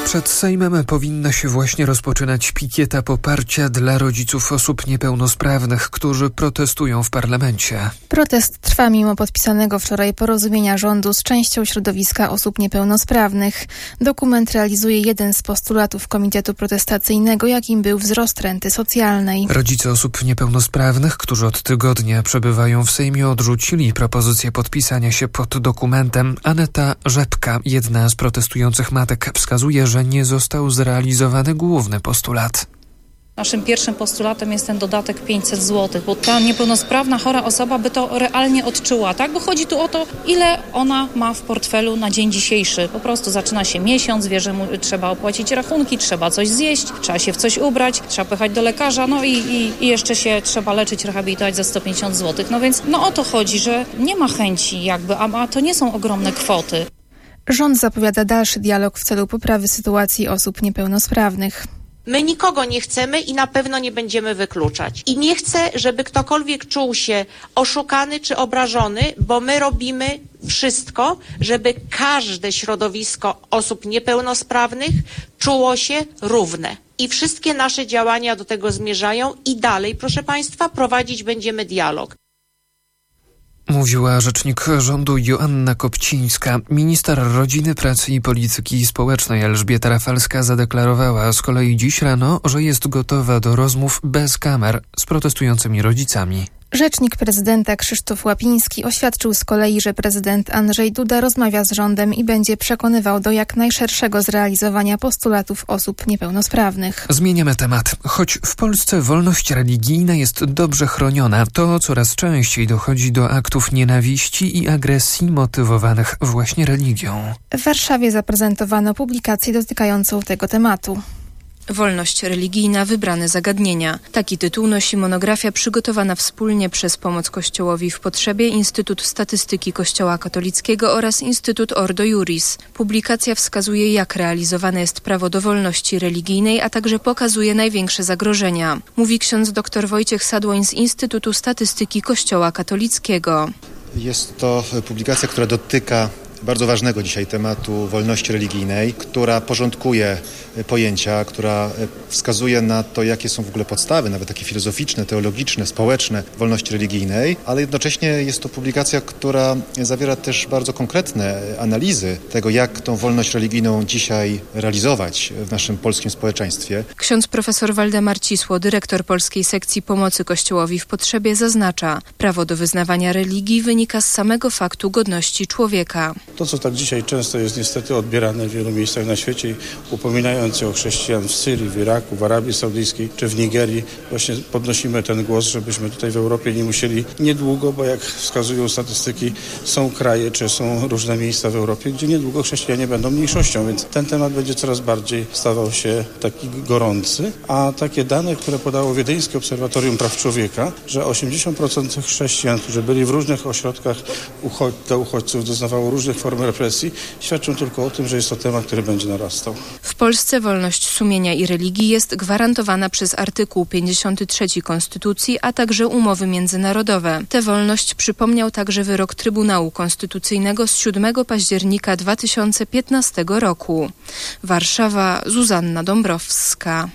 Przed Sejmem powinna się właśnie rozpoczynać pikieta poparcia dla rodziców osób niepełnosprawnych, którzy protestują w parlamencie. Protest trwa mimo podpisanego wczoraj porozumienia rządu z częścią środowiska osób niepełnosprawnych. Dokument realizuje jeden z postulatów komitetu protestacyjnego, jakim był wzrost renty socjalnej. Rodzice osób niepełnosprawnych, którzy od tygodnia przebywają w Sejmie, odrzucili propozycję podpisania się pod dokumentem. Aneta Rzepka, jedna z protestujących matek, wskazuje, że nie został zrealizowany główny postulat. Naszym pierwszym postulatem jest ten dodatek 500 zł, bo ta niepełnosprawna, chora osoba by to realnie odczuła, tak? Bo chodzi tu o to, ile ona ma w portfelu na dzień dzisiejszy. Po prostu zaczyna się miesiąc, wie, że trzeba opłacić rachunki, trzeba coś zjeść, trzeba się w coś ubrać, trzeba pojechać do lekarza, no i jeszcze się trzeba leczyć, rehabilitować za 150 zł. No więc o to chodzi, że nie ma chęci jakby, a to nie są ogromne kwoty. Rząd zapowiada dalszy dialog w celu poprawy sytuacji osób niepełnosprawnych. My nikogo nie chcemy i na pewno nie będziemy wykluczać. I nie chcę, żeby ktokolwiek czuł się oszukany czy obrażony, bo my robimy wszystko, żeby każde środowisko osób niepełnosprawnych czuło się równe. I wszystkie nasze działania do tego zmierzają i dalej, proszę Państwa, prowadzić będziemy dialog. Mówiła rzecznik rządu Joanna Kopcińska. Minister Rodziny, Pracy i Polityki Społecznej Elżbieta Rafalska zadeklarowała z kolei dziś rano, że jest gotowa do rozmów bez kamer z protestującymi rodzicami. Rzecznik prezydenta Krzysztof Łapiński oświadczył z kolei, że prezydent Andrzej Duda rozmawia z rządem i będzie przekonywał do jak najszerszego zrealizowania postulatów osób niepełnosprawnych. Zmieniamy temat. Choć w Polsce wolność religijna jest dobrze chroniona, to coraz częściej dochodzi do aktów nienawiści i agresji motywowanych właśnie religią. W Warszawie zaprezentowano publikację dotykającą tego tematu. Wolność religijna, wybrane zagadnienia. Taki tytuł nosi monografia przygotowana wspólnie przez Pomoc Kościołowi w Potrzebie, Instytut Statystyki Kościoła Katolickiego oraz Instytut Ordo Iuris. Publikacja wskazuje, jak realizowane jest prawo do wolności religijnej, a także pokazuje największe zagrożenia. Mówi ksiądz dr Wojciech Sadłoń z Instytutu Statystyki Kościoła Katolickiego. Jest to publikacja, która dotyka bardzo ważnego dzisiaj tematu wolności religijnej, która porządkuje pojęcia, która wskazuje na to, jakie są w ogóle podstawy, nawet takie filozoficzne, teologiczne, społeczne wolności religijnej, ale jednocześnie jest to publikacja, która zawiera też bardzo konkretne analizy tego, jak tą wolność religijną dzisiaj realizować w naszym polskim społeczeństwie. Ksiądz profesor Waldemar Cisło, dyrektor polskiej sekcji Pomocy Kościołowi w Potrzebie, zaznacza, prawo do wyznawania religii wynika z samego faktu godności człowieka. To, co tak dzisiaj często jest niestety odbierane w wielu miejscach na świecie, upominając się o chrześcijan w Syrii, w Iraku, w Arabii Saudyjskiej czy w Nigerii, właśnie podnosimy ten głos, żebyśmy tutaj w Europie nie musieli niedługo, bo jak wskazują statystyki, są kraje czy są różne miejsca w Europie, gdzie niedługo chrześcijanie będą mniejszością, więc ten temat będzie coraz bardziej stawał się taki gorący, a takie dane, które podało Wiedeńskie Obserwatorium Praw Człowieka, że 80% chrześcijan, którzy byli w różnych ośrodkach dla uchodźców, doznawało różnych form represji, świadczą tylko o tym, że jest to temat, który będzie narastał. W Polsce wolność sumienia i religii jest gwarantowana przez artykuł 53 Konstytucji, a także umowy międzynarodowe. Tę wolność przypomniał także wyrok Trybunału Konstytucyjnego z 7 października 2015 roku. Warszawa, Zuzanna Dąbrowska.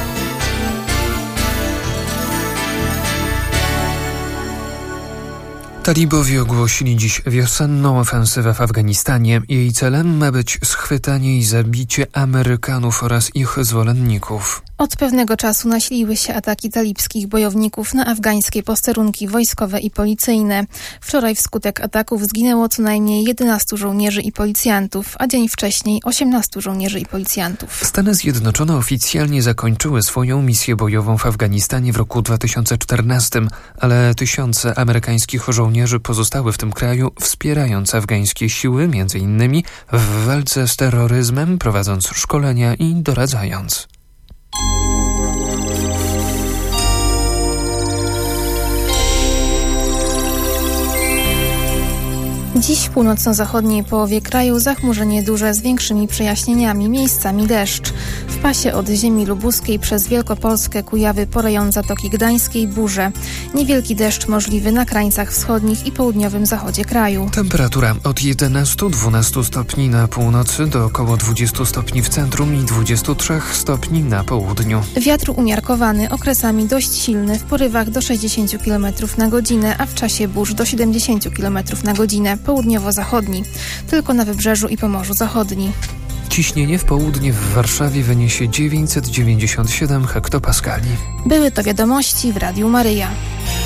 Talibowie ogłosili dziś wiosenną ofensywę w Afganistanie. Jej celem ma być schwytanie i zabicie Amerykanów oraz ich zwolenników. Od pewnego czasu nasiliły się ataki talibskich bojowników na afgańskie posterunki wojskowe i policyjne. Wczoraj wskutek ataków zginęło co najmniej 11 żołnierzy i policjantów, a dzień wcześniej 18 żołnierzy i policjantów. Stany Zjednoczone oficjalnie zakończyły swoją misję bojową w Afganistanie w roku 2014, ale tysiące amerykańskich żołnierzy pozostały w tym kraju, wspierając afgańskie siły, m.in. w walce z terroryzmem, prowadząc szkolenia i doradzając. Dziś w północno-zachodniej połowie kraju zachmurzenie duże z większymi przejaśnieniami, miejscami deszcz. W pasie od ziemi lubuskiej przez Wielkopolskę, Kujawy po rejon Zatoki Gdańskiej burze. Niewielki deszcz możliwy na krańcach wschodnich i południowym zachodzie kraju. Temperatura od 11-12 stopni na północy do około 20 stopni w centrum i 23 stopni na południu. Wiatr umiarkowany, okresami dość silny, w porywach do 60 km na godzinę, a w czasie burz do 70 km na godzinę. Południowo-zachodni. Tylko na Wybrzeżu i Pomorzu Zachodni. Ciśnienie w południe w Warszawie wyniesie 997 hektopaskali. Były to wiadomości w Radiu Maryja.